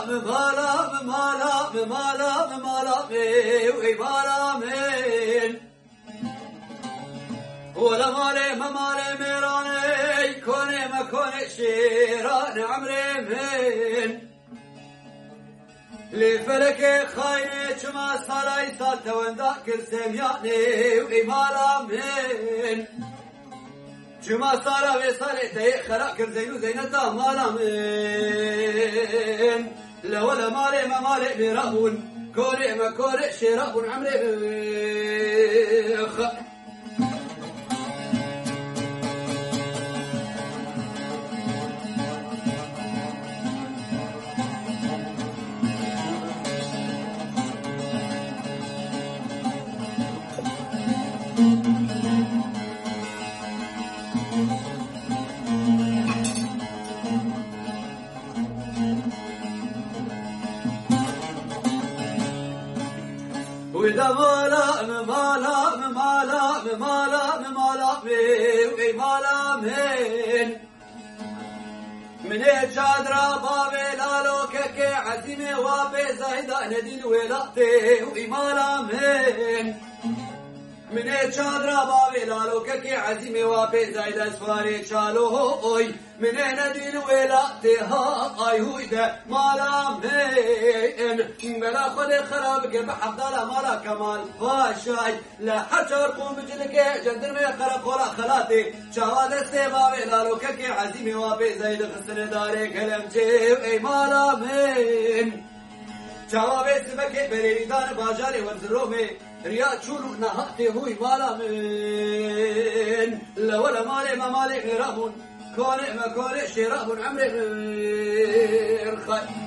ولا مالي ما مالي ميراني كوني ما كوني شيران عمري من لفلك خايني كما صلاي صالت واندا كرسم يعني وإمالا من كما صلا وصالي تي خلا كرزينو زينتا مالا من لا ولا مالي ما مالي ميران كوني ما كوني شيران عمري من وإذا مالا من الشادرة بابي لالو ككي عزيمي وابي زايدة ندين ولاتي وإمالا من الشادرة بابي لالو ككي عزيمي وابي زايدة سفاري شالو هوي من ندين ولاتي هاي هويدا مالا بلا خلي خرابك بحفظة مالا كمال فاشاي لا حجر قوم بجلك جندر مي خرق ولا خلاتي شوال استبابي لالو ككي عزيمي وابي زايدة خسن داري كلم جيو اي مالا شوابي سبكي بريدان باجاري وانزرومي رياض شنو نهاتي هوي مالا لا ولا مالي ما مالي غرابون كوني ما كوني شراب عمري من خير